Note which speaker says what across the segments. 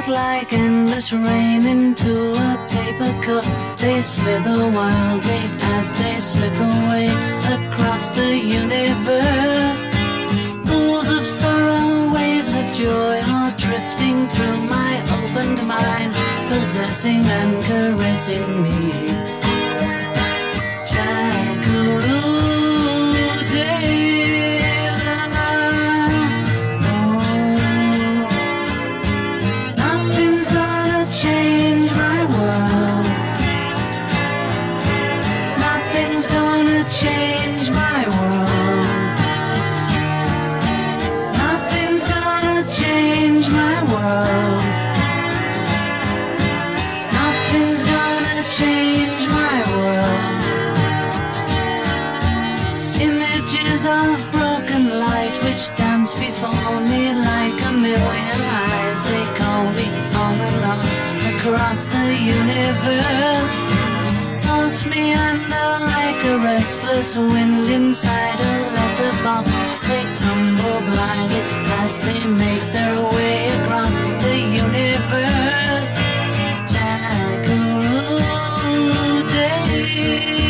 Speaker 1: like endless rain into a paper cup. They slither wildly as they slip away across the universe. Pools of sorrow, waves of joy are drifting through my opened mind, possessing and caressing me. Dance before me like a million eyes. They call me on and on across the universe. Thoughts meander like a restless wind inside a letterbox. They tumble blindly as they make their way across the universe. Jackaroo David.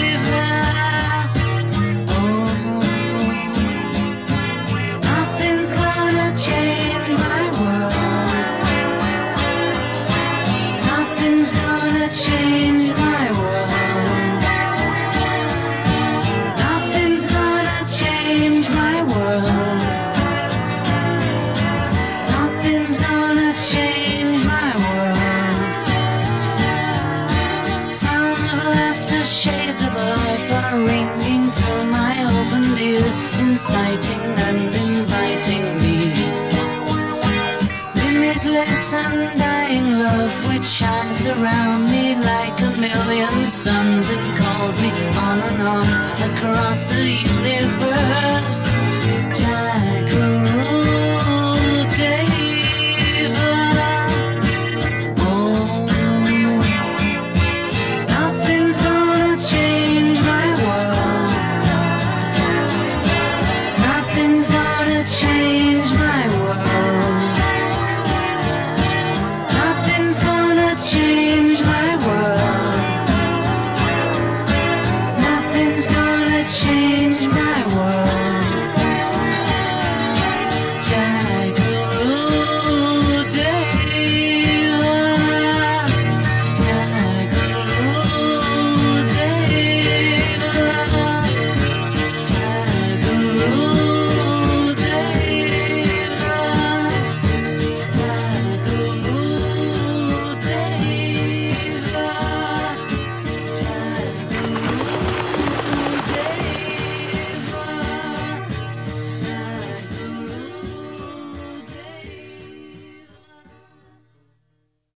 Speaker 1: Ringing through my open ears, inciting and inviting me. Limitless undying love which shines around me like a million suns. It calls me on and on across the universe.